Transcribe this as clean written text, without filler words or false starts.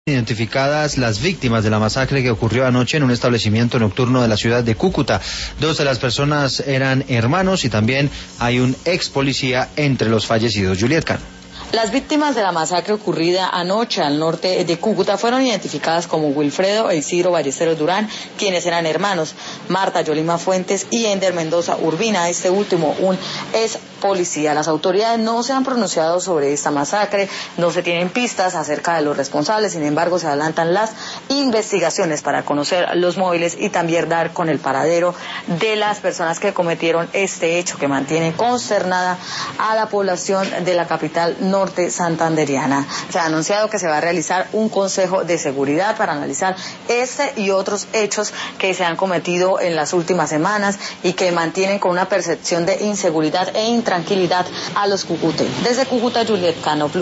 Identificadas las víctimas de la masacre que ocurrió anoche en un establecimiento nocturno de la ciudad de Cúcuta. Dos de las personas eran hermanos y también hay un ex policía entre los fallecidos. Juliet Cano. Las víctimas de la masacre ocurrida anoche al norte de Cúcuta fueron identificadas como Wilfredo e Isidro Ballesteros Durán, quienes eran hermanos, Marta Yolima Fuentes y Ender Mendoza Urbina, este último un ex policía. Las autoridades no se han pronunciado sobre esta masacre, no se tienen pistas acerca de los responsables, sin embargo se adelantan las investigaciones para conocer los móviles y también dar con el paradero de las personas que cometieron este hecho que mantiene consternada a la población de la capital norte santanderiana. Se ha anunciado que se va a realizar un consejo de seguridad para analizar este y otros hechos que se han cometido en las últimas semanas y que mantienen con una percepción de inseguridad e intranquilidad a los cucuteños. Desde Cúcuta, Juliet Cano.